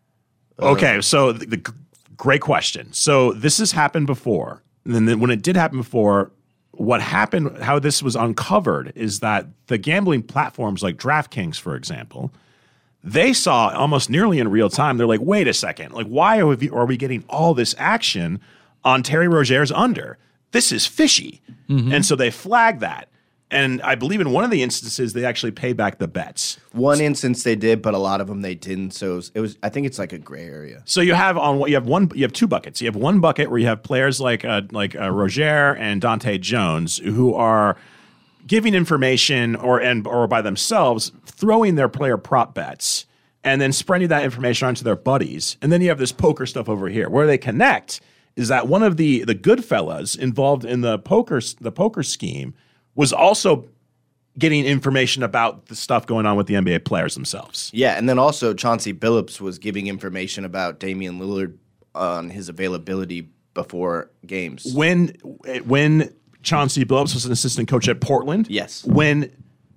Okay, so the, the great question. So this has happened before. And then when it did happen before, what happened, how this was uncovered is that the gambling platforms like DraftKings, for example, they saw almost nearly in real time. They're like, wait a second, like why are we, are we getting all this action on Terry Rozier's under? This is fishy. Mm-hmm. And so they flagged that. And I believe in one of the instances, they actually paid back the bets. One instance they did, but a lot of them they didn't. So it was, it was I think it's like a gray area. So you have on you have one you have two buckets. You have one bucket where you have players like uh, like uh, Rozier and Dante Jones who are giving information or and or by themselves throwing their player prop bets and then spreading that information onto their buddies. And then you have this poker stuff over here where they connect. Is that one of the the good fellas involved in the poker the poker scheme was also getting information about the stuff going on with the N B A players themselves. Yeah, and then also Chauncey Billups was giving information about Damian Lillard on his availability before games. When when Chauncey Billups was an assistant coach at Portland? Yes. When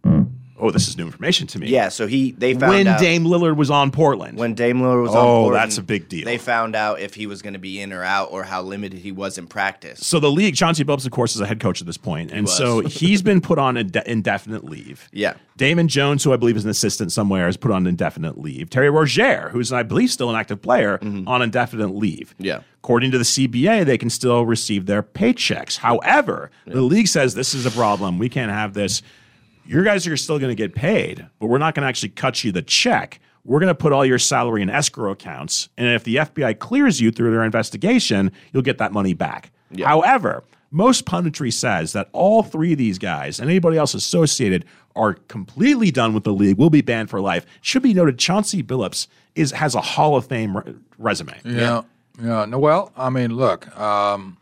Oh, this is new information to me. Yeah, so he they found when out Dame Lillard was on Portland. When Dame Lillard was oh, on Portland. Oh, that's a big deal. They found out if he was going to be in or out or how limited he was in practice. So the league, Chauncey Billups, of course, is a head coach at this point, and so he's been put on inde- indefinite leave. Yeah. Damon Jones, who I believe is an assistant somewhere, is put on indefinite leave. Terry Rozier, who's I believe still an active player, mm-hmm. on indefinite leave. Yeah. According to the C B A, they can still receive their paychecks. However, yeah. the league says this is a problem. We can't have this. Your guys are still going to get paid, but we're not going to actually cut you the check. We're going to put all your salary in escrow accounts, and if the F B I clears you through their investigation, you'll get that money back. Yeah. However, most punditry says that all three of these guys and anybody else associated are completely done with the league, will be banned for life. Should be noted, Chauncey Billups is has a Hall of Fame re- resume. Yeah, yeah. yeah. No, well, I mean, look, um,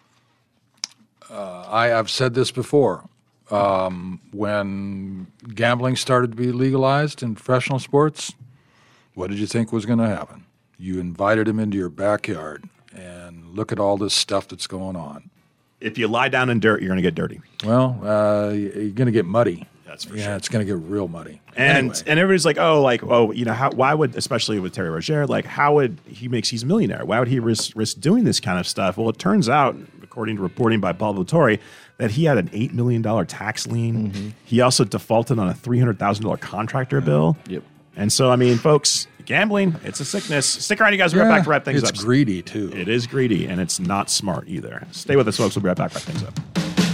uh, I, I've said this before. Um, when gambling started to be legalized in professional sports, what did you think was going to happen? You invited him into your backyard and look at all this stuff that's going on. If you lie down in dirt, you're going to get dirty. Well, uh, you're going to get muddy. That's for yeah, sure. Yeah, it's going to get real muddy. And anyway. and everybody's like, oh, like, oh, you know, how? Why would, especially with Terry Rozier, like, how would he makes he's a millionaire? Why would he risk, risk doing this kind of stuff? Well, it turns out, according to reporting by Paul Vittori, that he had an eight million dollars tax lien. Mm-hmm. He also defaulted on a three hundred thousand dollars contractor yeah. bill. Yep. And so, I mean, folks, gambling, it's a sickness. Stick around, you guys. We'll be yeah, right back to wrap things it's up. It's greedy, too. It is greedy, and it's not smart either. Stay with us, folks. We'll be right back to wrap things up.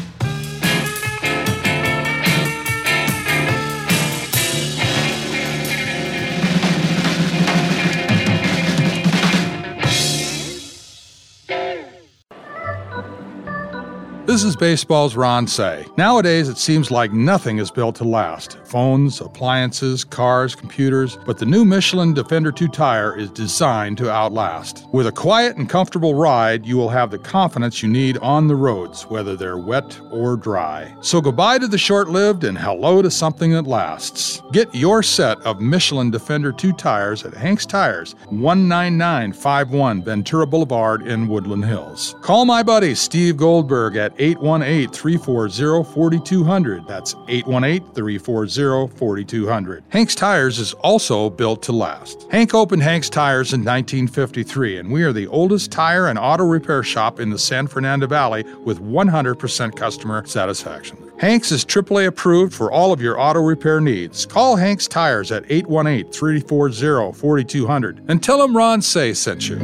This is baseball's Ron Say. Nowadays, it seems like nothing is built to last. Phones, appliances, cars, computers, but the new Michelin Defender two tire is designed to outlast. With a quiet and comfortable ride, you will have the confidence you need on the roads, whether they're wet or dry. So goodbye to the short-lived and hello to something that lasts. Get your set of Michelin Defender two tires at Hank's Tires, one nine nine five one Ventura Boulevard in Woodland Hills. Call my buddy Steve Goldberg at eight one eight, three four zero, four two zero zero. That's eight one eight, three four zero, four two zero zero. Hank's Tires is also built to last. Hank opened Hank's Tires in nineteen fifty-three, and we are the oldest tire and auto repair shop in the San Fernando Valley with one hundred percent customer satisfaction. Hank's is triple A approved for all of your auto repair needs. Call Hank's Tires at eight one eight, three four zero, four two zero zero and tell them Ron Say sent you.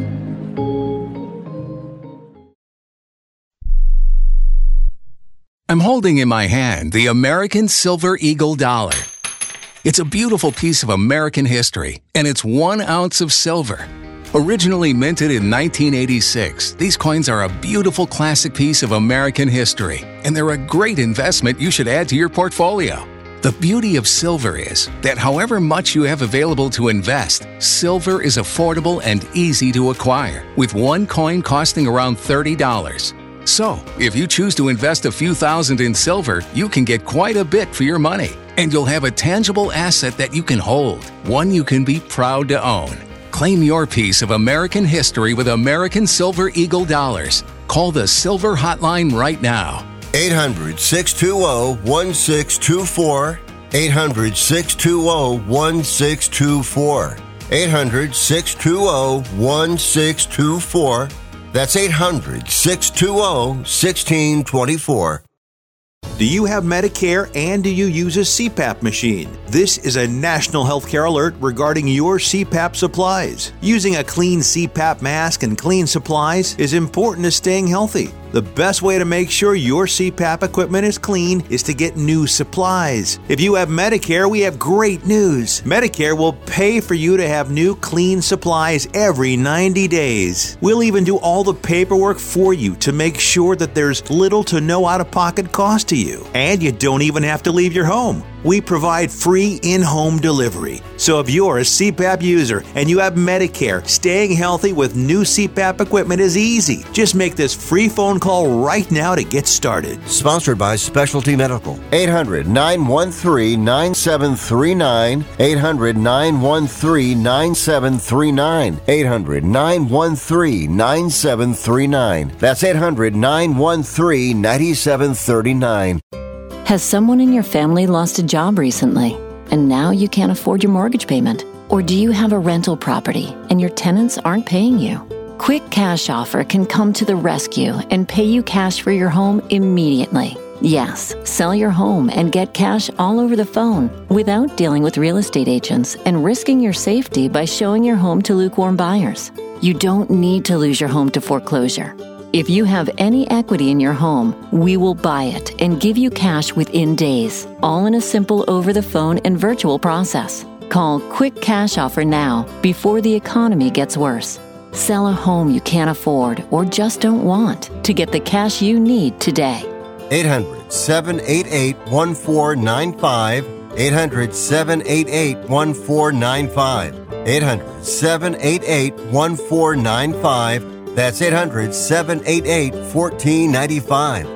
I'm holding in my hand the American Silver Eagle Dollar. It's a beautiful piece of American history, and it's one ounce of silver. Originally minted in nineteen eighty-six, these coins are a beautiful classic piece of American history, and they're a great investment you should add to your portfolio. The beauty of silver is that however much you have available to invest, silver is affordable and easy to acquire, with one coin costing around thirty dollars. So, if you choose to invest a few thousand in silver, you can get quite a bit for your money. And you'll have a tangible asset that you can hold, one you can be proud to own. Claim your piece of American history with American Silver Eagle dollars. Call the Silver Hotline right now. eight hundred, six two zero, one six two four. eight hundred, six two zero, one six two four. eight hundred, six two zero, one six two four. That's eight hundred, six two zero, one six two four. Do you have Medicare and do you use a C PAP machine? This is a national healthcare alert regarding your C PAP supplies. Using a clean C PAP mask and clean supplies is important to staying healthy. The best way to make sure your C PAP equipment is clean is to get new supplies. If you have Medicare, we have great news. Medicare will pay for you to have new clean supplies every ninety days. We'll even do all the paperwork for you to make sure that there's little to no out-of-pocket cost to you. And you don't even have to leave your home. We provide free in-home delivery. So if you're a C PAP user and you have Medicare, staying healthy with new C PAP equipment is easy. Just make this free phone call right now to get started. Sponsored by Specialty Medical. eight hundred, nine one three, nine seven three nine. eight hundred, nine one three, nine seven three nine. eight hundred, nine one three, nine seven three nine. That's eight hundred, nine one three, nine seven three nine. Has someone in your family lost a job recently, and now you can't afford your mortgage payment? Or do you have a rental property and your tenants aren't paying you? Quick Cash Offer can come to the rescue and pay you cash for your home immediately. Yes, sell your home and get cash all over the phone without dealing with real estate agents and risking your safety by showing your home to lukewarm buyers. You don't need to lose your home to foreclosure. If you have any equity in your home, we will buy it and give you cash within days, all in a simple over-the-phone and virtual process. Call Quick Cash Offer now before the economy gets worse. Sell a home you can't afford or just don't want to get the cash you need today. eight hundred, seven eight eight, one four nine five. eight hundred, seven eight eight, one four nine five. eight hundred, seven eight eight, one four nine five. That's eight hundred, seven eight eight, one four nine five.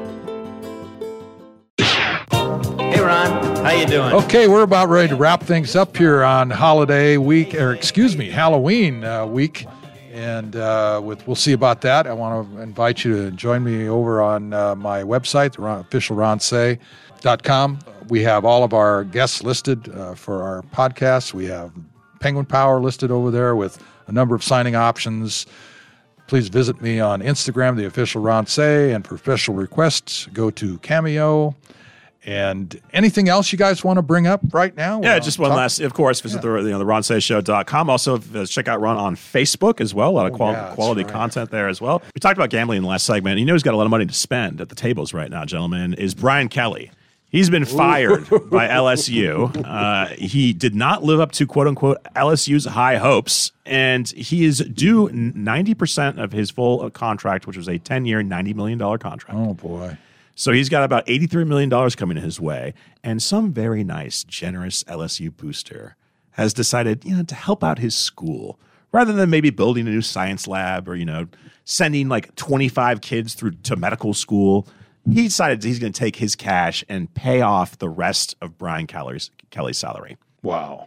Hey, Ron. How you doing? Okay, we're about ready to wrap things up here on holiday week, or excuse me, Halloween uh, week. And uh, with we'll see about that. I want to invite you to join me over on uh, my website, the official ron say dot com. We have all of our guests listed uh, for our podcast. We have Penguin Power listed over there with a number of signing options. Please visit me on Instagram, the official Ron Say, and for special requests, go to Cameo. And anything else you guys want to bring up right now? Yeah, just one talk- last, of course, visit yeah. the you know the ron say show dot com. Also, uh, check out Ron on Facebook as well. A lot of qual- oh, yeah, quality right. content there as well. We talked about gambling in the last segment. You know he's got a lot of money to spend at the tables right now, gentlemen, is Brian Kelly. He's been fired by L S U. Uh, he did not live up to, quote-unquote, L S U's high hopes, and he is due ninety percent of his full contract, which was a ten-year, ninety million dollars contract. Oh, boy. So he's got about eighty-three million dollars coming his way, and some very nice, generous L S U booster has decided, you know, to help out his school. Rather than maybe building a new science lab or, you know, sending like twenty-five kids through to medical school, he decided he's going to take his cash and pay off the rest of Brian Kelly's, Kelly's salary. Wow.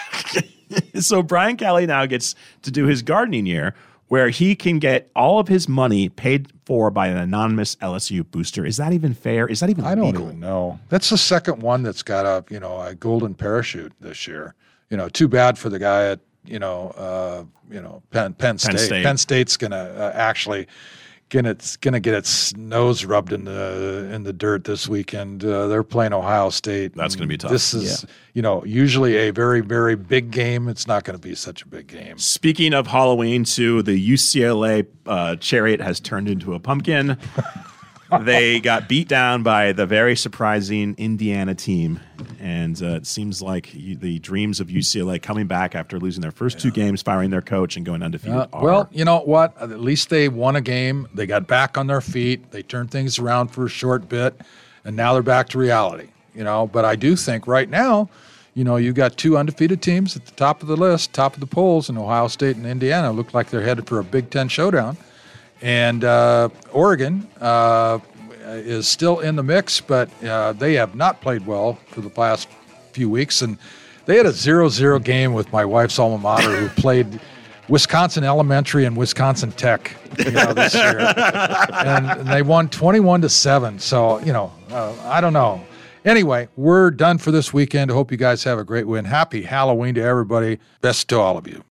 So Brian Kelly now gets to do his gardening year where he can get all of his money paid for by an anonymous L S U booster. Is that even fair? Is that even I don't legal? even know. That's the second one that's got a, you know, a golden parachute this year. You know, too bad for the guy at, you know, uh, you know, Penn, Penn State. Penn, State. Penn State's going to uh, actually Gonna, it's going to get its nose rubbed in the in the dirt this weekend. Uh, they're playing Ohio State. That's going to be tough. This is, yeah. you know, usually a very, very big game. It's not going to be such a big game. Speaking of Halloween, too, the U C L A uh, chariot has turned into a pumpkin. They got beat down by the very surprising Indiana team. And uh, it seems like you, the dreams of U C L A coming back after losing their first yeah. two games, firing their coach, and going undefeated. Uh, well, you know what? At least they won a game. They got back on their feet. They turned things around for a short bit, and now they're back to reality. You know, but I do think right now, you know, you got two undefeated teams at the top of the list, top of the polls, in Ohio State and Indiana. Look like they're headed for a Big Ten showdown. And uh, Oregon uh, is still in the mix, but uh, they have not played well for the past few weeks. And they had a zero zero game with my wife's alma mater, who played Wisconsin Elementary and Wisconsin Tech, you know, this year, and, and they won twenty-one to seven. So you know, uh, I don't know. Anyway, we're done for this weekend. I hope you guys have a great win. Happy Halloween to everybody. Best to all of you.